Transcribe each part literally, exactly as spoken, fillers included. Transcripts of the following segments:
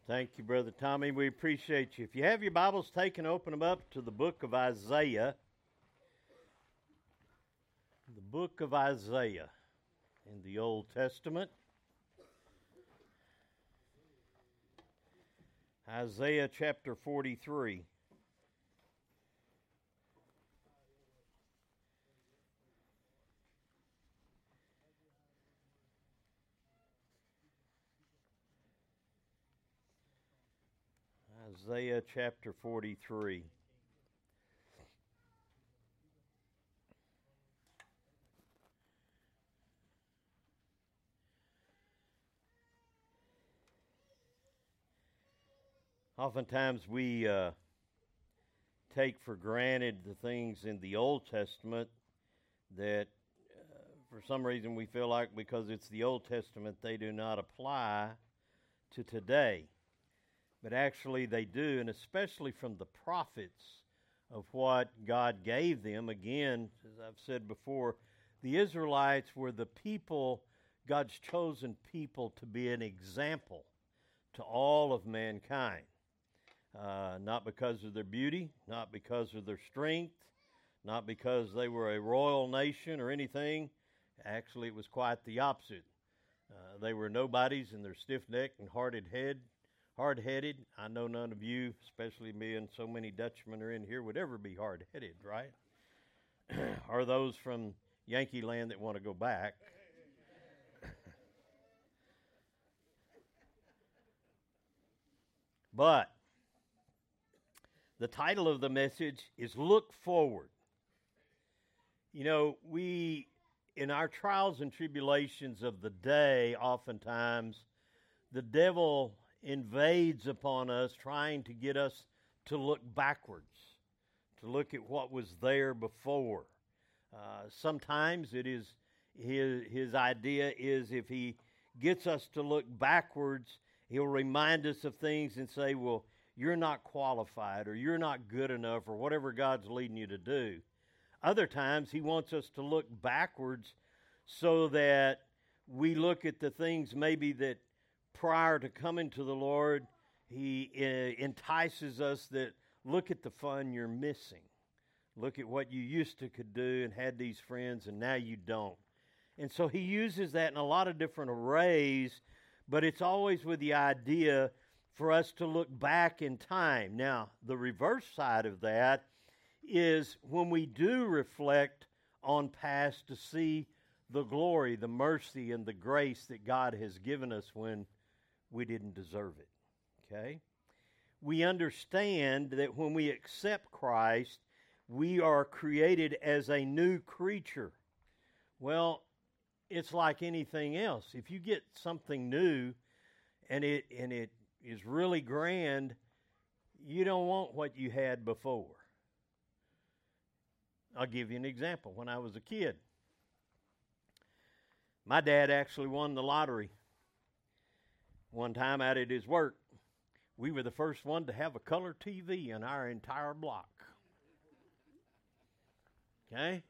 Thank you, Brother Tommy. We appreciate you. If you have your Bibles taken, open them up to the book of Isaiah. The book of Isaiah in the Old Testament. Isaiah chapter forty-three. Isaiah chapter forty-three. Oftentimes we uh, take for granted the things in the Old Testament that uh, for some reason we feel like because it's the Old Testament they do not apply to today. But actually they do, and especially from the prophets of what God gave them. Again, as I've said before, the Israelites were the people, God's chosen people, to be an example to all of mankind. Uh, not because of their beauty, not because of their strength, not because they were a royal nation or anything. Actually, it was quite the opposite. Uh, they were nobodies, and they're stiff-necked and hard-headed head. Hard-headed. I know none of you, especially me and so many Dutchmen are in here, would ever be hard-headed, right? Or those from Yankee land that want to go back. But the title of the message is Look Forward. You know, we, in our trials and tribulations of the day, oftentimes, the devil invades upon us trying to get us to look backwards, to look at what was there before. Uh, sometimes it is his, his idea is if he gets us to look backwards, he'll remind us of things and say, well, you're not qualified or you're not good enough or whatever God's leading you to do. Other times he wants us to look backwards so that we look at the things maybe that prior to coming to the Lord, he uh, entices us that look at the fun you're missing. Look at what you used to could do and had these friends and now you don't. And so he uses that in a lot of different arrays, but it's always with the idea for us to look back in time. Now, the reverse side of that is when we do reflect on past to see the glory, the mercy, and the grace that God has given us when we didn't deserve it, okay? We understand that when we accept Christ, we are created as a new creature. Well, it's like anything else. If you get something new and it and it is really grand, you don't want what you had before. I'll give you an example. When I was a kid, my dad actually won the lottery. One time out at his work, we were the first one to have a color T V in our entire block. Okay?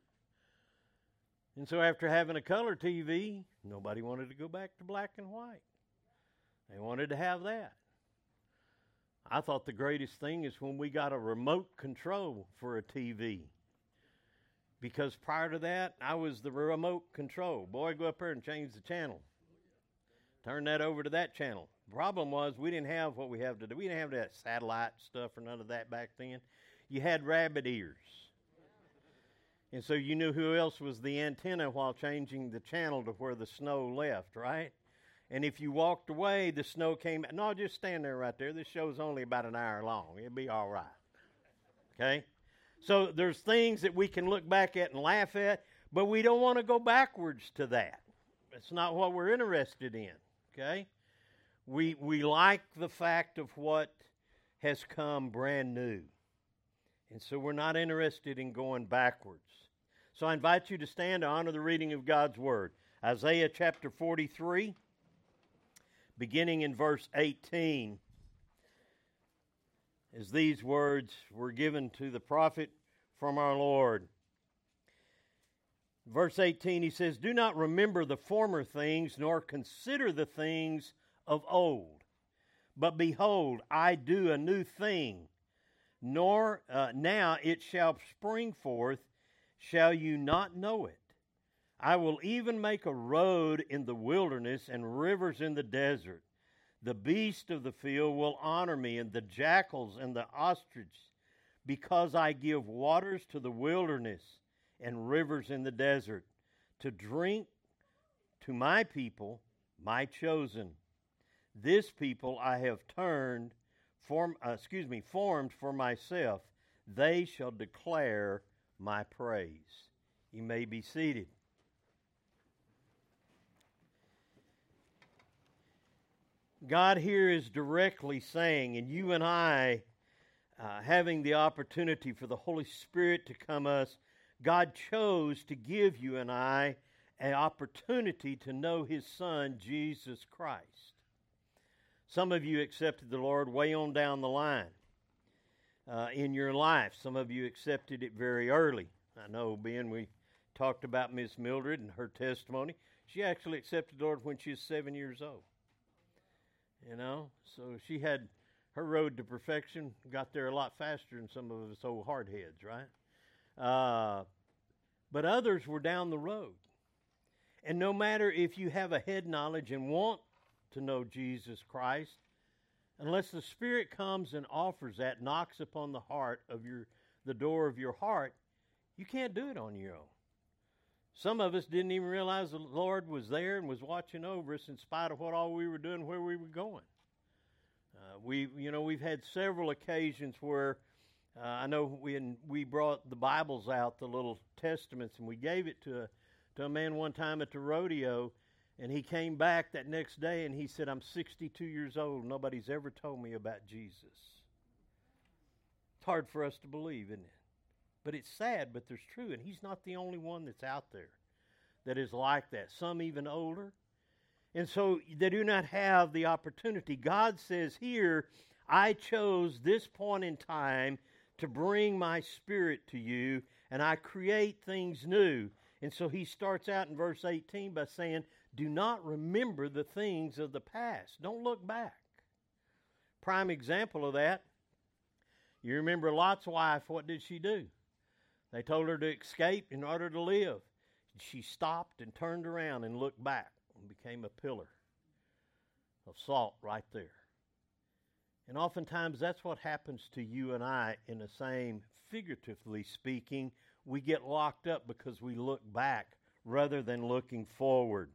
And so after having a color T V, nobody wanted to go back to black and white. They wanted to have that. I thought the greatest thing is when we got a remote control for a T V. Because prior to that, I was the remote control. Boy, go up there and change the channel. Turn that over to that channel. The problem was we didn't have what we have today. We didn't have that satellite stuff or none of that back then. You had rabbit ears. And so you knew who else was the antenna while changing the channel to where the snow left, right? And if you walked away, the snow came. No, just stand there right there. This show's only about an hour long. It'll be all right. Okay? So there's things that we can look back at and laugh at, but we don't want to go backwards to that. It's not what we're interested in. Okay? We we like the fact of what has come brand new. And so we're not interested in going backwards. So I invite you to stand to honor the reading of God's Word. Isaiah chapter forty-three, beginning in verse eighteen, as these words were given to the prophet from our Lord. Verse eighteen, he says, "Do not remember the former things, nor consider the things of old. But behold, I do a new thing, nor uh, now it shall spring forth. Shall you not know it? I will even make a road in the wilderness and rivers in the desert. The beasts of the field will honor me, and the jackals and the ostriches, because I give waters to the wilderness and rivers in the desert, to drink to my people, my chosen. This people I have turned, form, uh, excuse me, formed for myself. They shall declare my praise. You may be seated. God here is directly saying, and you and I, uh, having the opportunity for the Holy Spirit to come us, God chose to give you and I an opportunity to know His Son, Jesus Christ. Some of you accepted the Lord way on down the line uh, in your life. Some of you accepted it very early. I know, Ben, we talked about Miss Mildred and her testimony. She actually accepted the Lord when she was seven years old. You know, so she had her road to perfection, got there a lot faster than some of us old hardheads, right? Uh, but others were down the road. And no matter if you have a head knowledge and want to know Jesus Christ, unless the Spirit comes and offers that, knocks upon the heart of your, the door of your heart, you can't do it on your own. Some of us didn't even realize the Lord was there and was watching over us in spite of what all we were doing, where we were going. Uh, we, you know, we've had several occasions where uh, I know when we brought the Bibles out, the little testaments, and we gave it to a, to a man one time at the rodeo, and he came back that next day and he said, "I'm sixty-two years old. Nobody's ever told me about Jesus." It's hard for us to believe, isn't it? But it's sad, but there's true. And he's not the only one that's out there that is like that. Some even older. And so they do not have the opportunity. God says here, I chose this point in time to bring my Spirit to you, and I create things new. And so he starts out in verse eighteen by saying, do not remember the things of the past. Don't look back. Prime example of that, you remember Lot's wife, what did she do? They told her to escape in order to live. She stopped and turned around and looked back and became a pillar of salt right there. And oftentimes that's what happens to you and I in the same, figuratively speaking, we get locked up because we look back rather than looking forward.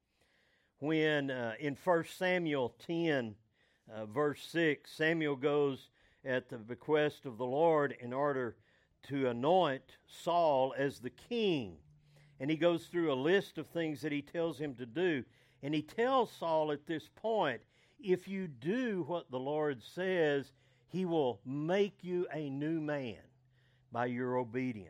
When uh, in First Samuel ten, uh, verse six, Samuel goes at the bequest of the Lord in order to anoint Saul as the king. And he goes through a list of things that he tells him to do. And he tells Saul at this point, if you do what the Lord says, He will make you a new man by your obedience.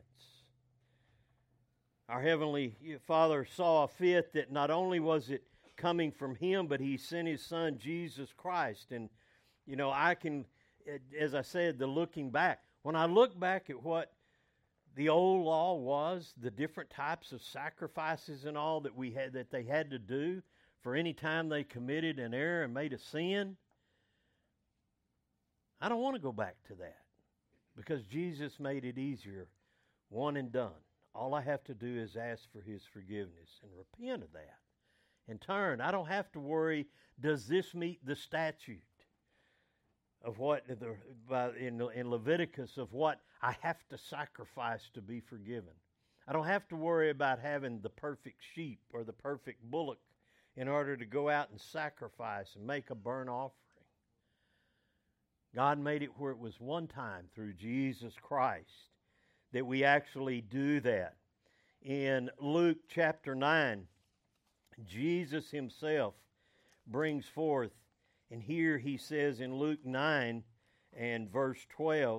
Our Heavenly Father saw fit that not only was it coming from Him, but He sent His Son, Jesus Christ. And, you know, I can, as I said, the looking back. When I look back at what the old law was, the different types of sacrifices and all that we had, that they had to do for any time they committed an error and made a sin, I don't want to go back to that because Jesus made it easier, one and done. All I have to do is ask for His forgiveness and repent of that and turn. I don't have to worry, does this meet the statute of what the, in, in Leviticus of what I have to sacrifice to be forgiven. I don't have to worry about having the perfect sheep or the perfect bullock in order to go out and sacrifice and make a burnt offering. God made it where it was one time through Jesus Christ that we actually do that. In Luke chapter nine, Jesus Himself brings forth, and here He says in Luke nine and verse twelve,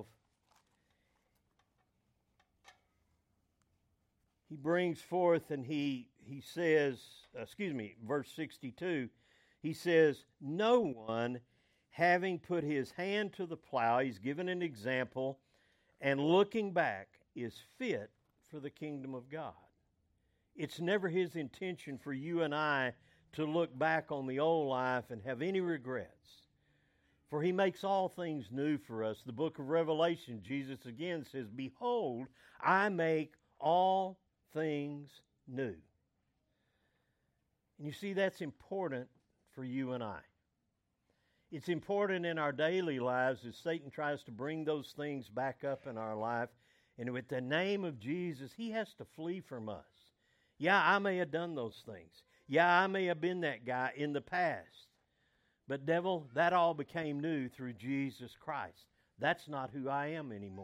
He brings forth and He, he says, excuse me, verse sixty-two, He says, no one having put his hand to the plow, He's given an example, and looking back is fit for the kingdom of God. It's never His intention for you and I to look back on the old life and have any regrets. For he makes all things new for us. The book of Revelation, Jesus again says, behold, I make all things new. And you see, that's important for you and I. It's important in our daily lives as Satan tries to bring those things back up in our life. And with the name of Jesus, he has to flee from us. Yeah, I may have done those things. Yeah, I may have been that guy in the past. But devil, that all became new through Jesus Christ. That's not who I am anymore.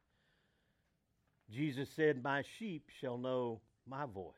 Jesus said, my sheep shall know my voice.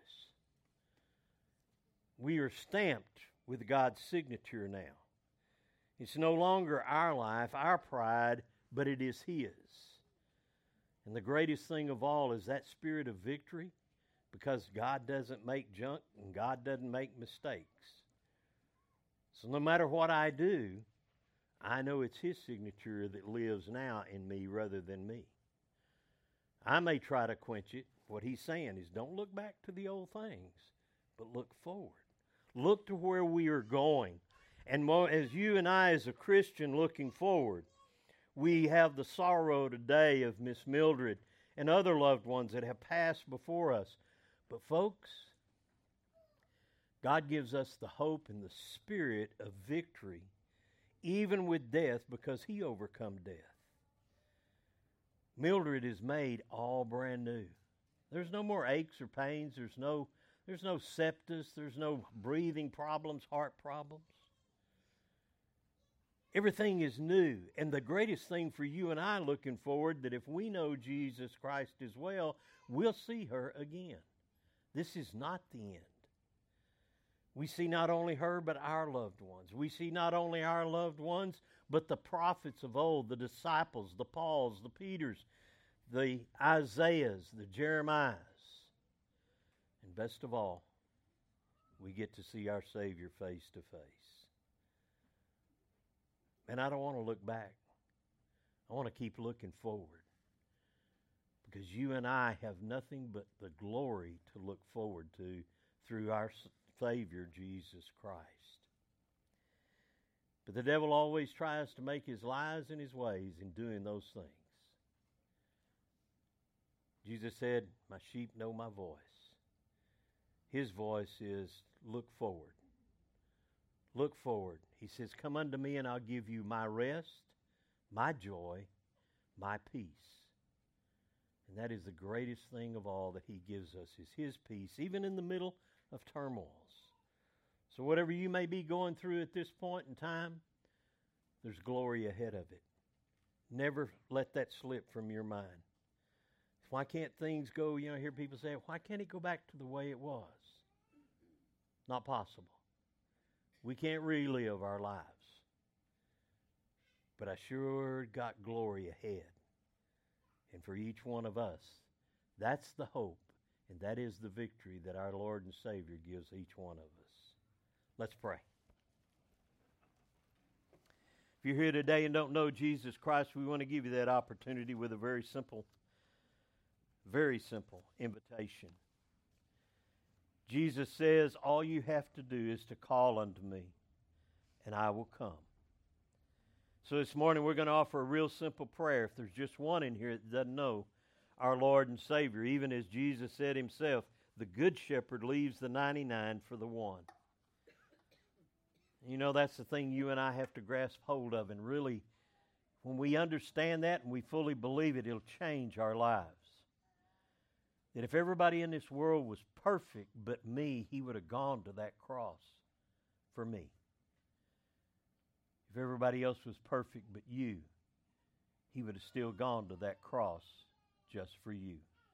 We are stamped with God's signature now. It's no longer our life, our pride, but it is His. And the greatest thing of all is that spirit of victory, because God doesn't make junk and God doesn't make mistakes. So no matter what I do, I know it's His signature that lives now in me rather than me. I may try to quench it. What He's saying is don't look back to the old things, but look forward. Look to where we are going. And as you and I as a Christian looking forward, we have the sorrow today of Miss Mildred and other loved ones that have passed before us. But folks, God gives us the hope and the spirit of victory, even with death, because He overcome death. Mildred is made all brand new. There's no more aches or pains. There's no, there's no sepsis. There's no breathing problems, heart problems. Everything is new. And the greatest thing for you and I looking forward, that if we know Jesus Christ as well, we'll see her again. This is not the end. We see not only her, but our loved ones. We see not only our loved ones, but the prophets of old, the disciples, the Pauls, the Peters, the Isaiahs, the Jeremiahs. And best of all, we get to see our Savior face to face. And I don't want to look back. I want to keep looking forward. Because you and I have nothing but the glory to look forward to through our Savior, Jesus Christ. But the devil always tries to make his lies and his ways in doing those things. Jesus said, my sheep know my voice. His voice is, look forward. Look forward. He says, come unto me and I'll give you my rest, my joy, my peace. And that is the greatest thing of all that He gives us, is His peace, even in the middle of turmoils. So whatever you may be going through at this point in time, there's glory ahead of it. Never let that slip from your mind. Why can't things go, you know, I hear people say, why can't it go back to the way it was? Not possible. We can't relive our lives. But I sure got glory ahead. And for each one of us, that's the hope, and that is the victory that our Lord and Savior gives each one of us. Let's pray. If you're here today and don't know Jesus Christ, we want to give you that opportunity with a very simple, very simple invitation. Jesus says, all you have to do is to call unto me, and I will come. So this morning we're going to offer a real simple prayer. If there's just one in here that doesn't know our Lord and Savior, even as Jesus said Himself, the good shepherd leaves the ninety-nine for the one. You know, that's the thing you and I have to grasp hold of. And really, when we understand that and we fully believe it, it'll change our lives. That if everybody in this world was perfect but me, He would have gone to that cross for me. If everybody else was perfect but you, He would have still gone to that cross just for you.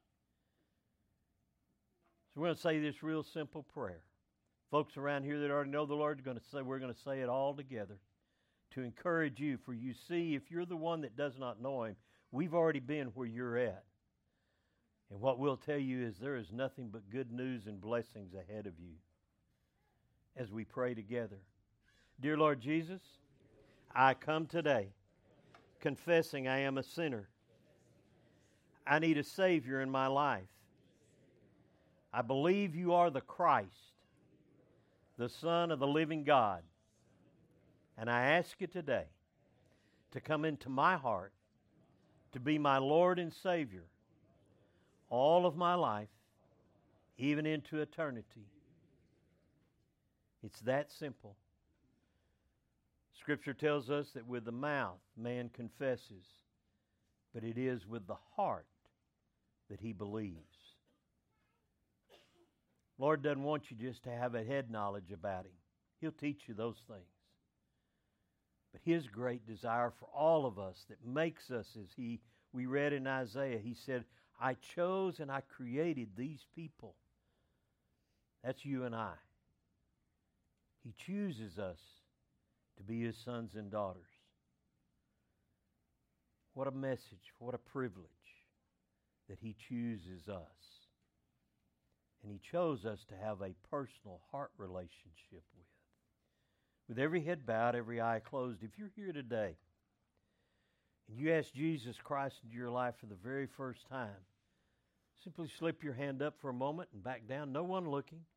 So we're going to say this real simple prayer. Folks around here that already know the Lord are going to say, we're going to say it all together to encourage you. For you see, if you're the one that does not know Him, we've already been where you're at. And what we'll tell you is there is nothing but good news and blessings ahead of you as we pray together. Dear Lord Jesus, I come today confessing I am a sinner. I need a Savior in my life. I believe You are the Christ, the Son of the living God. And I ask You today to come into my heart, to be my Lord and Savior all of my life, even into eternity. It's that simple. Scripture tells us that with the mouth man confesses, but it is with the heart that he believes. Lord doesn't want you just to have a head knowledge about Him. He'll teach you those things. But His great desire for all of us that makes us, as He we read in Isaiah, He said, I chose and I created these people. That's you and I. He chooses us to be His sons and daughters. What a message, what a privilege that He chooses us. And He chose us to have a personal heart relationship with. With every head bowed, every eye closed, if you're here today and you ask Jesus Christ into your life for the very first time, simply slip your hand up for a moment and back down. No one looking.